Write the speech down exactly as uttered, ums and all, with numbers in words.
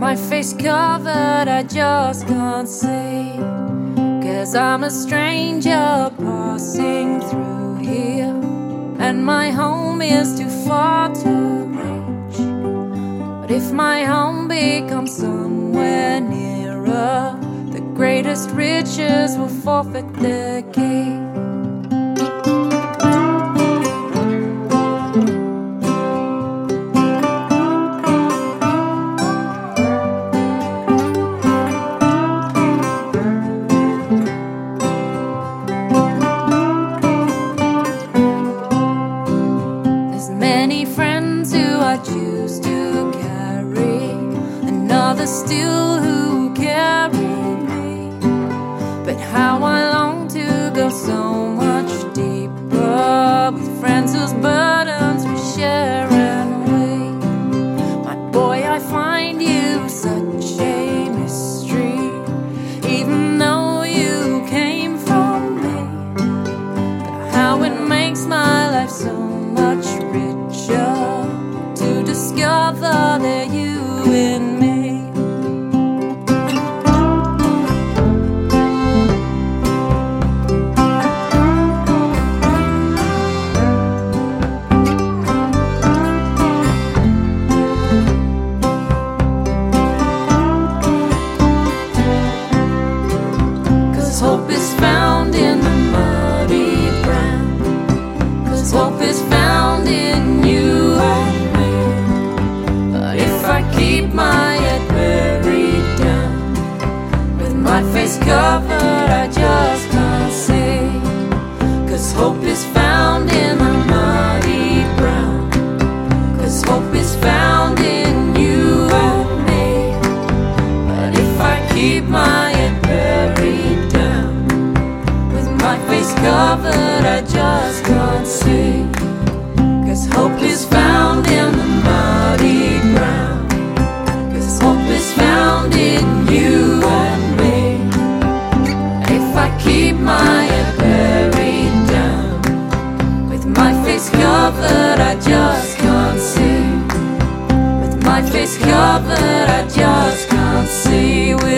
my face covered, I just can't see. 'Cause I'm a stranger passing through here, and my home is too far to reach. But if my home becomes somewhere nearer, the greatest riches will forfeit their key. Many friends who I choose to carry, and others still who carry me. But how I long to go so much deeper with friends whose burdens we share and weigh. My boy, I find you such a mystery, even though you came from me. But how it makes my life so much richer to discover that you in me. Hope is found in the muddy ground, 'cause hope is found in you and me. But if I keep my head buried down, with my face covered, I just can't see. 'Cause hope is found in the muddy ground, 'cause hope is found in you and me. But if I keep my head buried down, my face covered, I just can't see. 'Cause hope is found in the muddy ground, 'cause hope is found in you and me. If I keep my head buried down, with my face covered, I just can't see. With my face covered, I just can't see.